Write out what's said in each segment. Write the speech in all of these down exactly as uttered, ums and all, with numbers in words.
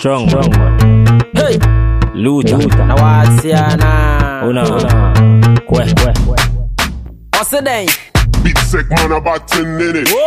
Strong, strong. Hey, Luther. now what's ya now? Una, kwe, kwe. What's the name? Big sick man about ten in it.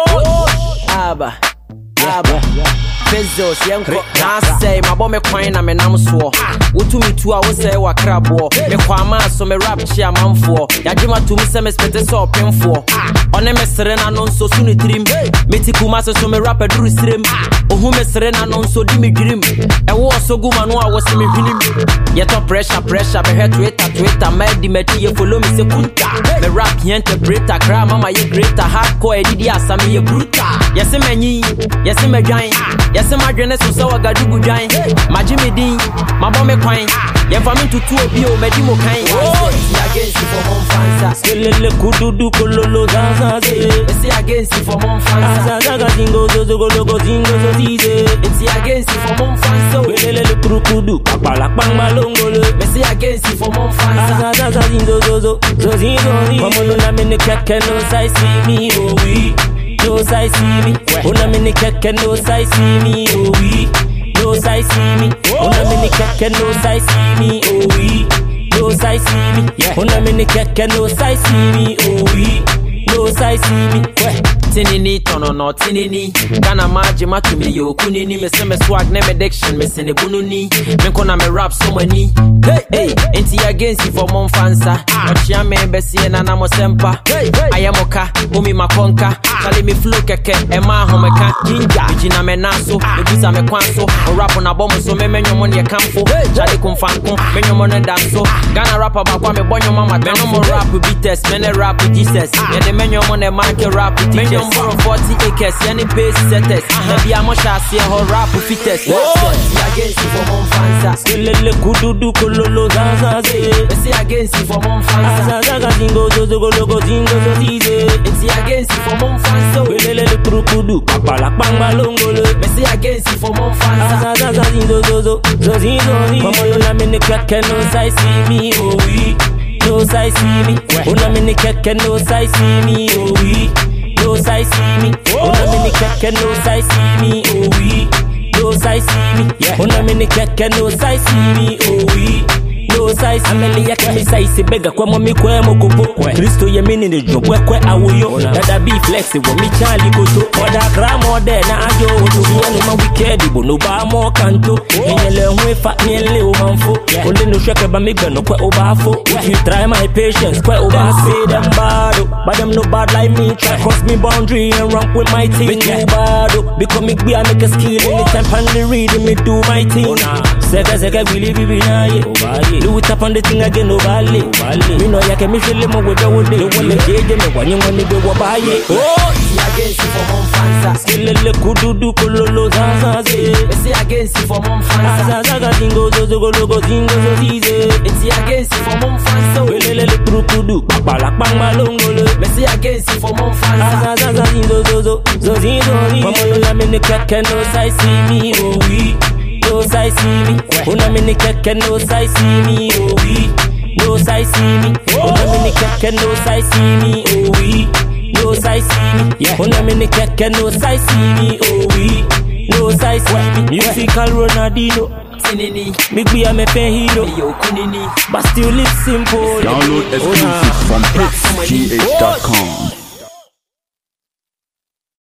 Abba, Abba. Bezos, yanko. Now say my bomb coin na me nam so. Wotu mi tu a wo say wa krabo. Me kwama so me rap chia manfo. Ya dwuma tu mi se me spete so penfo. One me sere na no nso su ni trim. Me ti kuma so me rap aduru srem. Ohu me sere na no nso di me dwirim. E wo so guma no a wo se me hwinim. Ye to pressure pressure be head Twitter Twitter me di me ti ye follow me se kunta. Me rap interpreter gra mama ye greater hardcore edidi asame ye brutal. Yes me nyi, yes me dwan. Yes, my journey so so I got do good. My Jimmy Dean, my bomb coin. You're coming to two of you, Medimo kind. Oh, against you for one fans. Still kudu do kololo zaza. See against you for one fans. Zaga zingo zo go logo zingo zo zize. It's against you for one fans. So lele kudu kapala pang malongolo. See against you for one fans. Zaga zingo zo zo zo zingo. Come on, I'm in the cat no size see me oh we. No size see me. Una mini keke no size see me. Oh we. No size see me. Una mini keke no size see me. Oh we. No size see me. Una mini keke no size see me. Oh we. No size see me. Tinini tono no tinini. Kana maji matu mi yo kunini. Me se me swag ne me diction. Me se ne bununi. Me kona me rap so many. Hey hey. Enti against you for mon fansa. Ochia me besi na na mo sempa. Ayamoka umi makonka. Kali me flow keke ema homeka jinja. Bijina me naso. Me busa me kwanso. O rap na bomo so me menyo mo ne kamfo. Chale kumfanko. Menyo mo ne danso. Gana rapper bakwa me bonyo mama. Me no mo rap beaters. Me ne rap Jesus. Me de menyo mo ne market rap teachers. From forty acres, any base setters. Maybe I'm a chassis, a rap fittest. Against you for one fans. Still kudu do kololo zaza. See against you for one fans. Zaga zingo zo go logo zingo zo zize. It's against you for one fans. So lele kudu kapala pang malongolo. See against you for one fans. Zaga zingo zo zo zo zingo. Come on, I'm in the crack and no size see me. Oh we. No size see me. Una mini keke no size see me. Oh we. No size see me. Una mini keke no size see me. Oh we. No size see me. Una mini keke no size see me. Oh we. No size ameli yake mi size bega kwa mami kwa mokopo. Kristo ye mini ne jo kwa kwa awoyo. Dada be flexible mi chali koto. Oda gramo de na ajo oto. Ni ma wicked bo no ba mo kanto. Enyele hwe fa ni le o manfo. Ole no shake ba mi gbe no kwa obafo. If you try my patience kwa oba say them bad. But them no bad like me. Try cross me boundary and rank with my team. Me too bad. Because me be I make a skill anytime finally reading me do my thing. Seka seka really be be na ye. Do it up on the thing again, no valley. Me know ya can me feel more with the wood. You want to change me when you want to go buy it. Oh, against you for one fans. Still a kudu do kololo zaza. See against you for one fans. Zaga zingo zo go logo zingo zo zize. It's against you for one fans. So lele kudu kapala pang malongolo. See against you for one fans. Zaga zingo zo zo zo zingo. Come on, I'm in the crack and no size see me. Oh we. No size see me. Una mini keke no size see me. Oh we. No size see me. Una mini keke no size see me. Oh we. No size see me. Una mini keke no size see me. Oh we. No size see me. Musical Ronaldinho. Tinini. Big B I'm a pen hero. But still live simple. Download exclusive from hits g h dot com.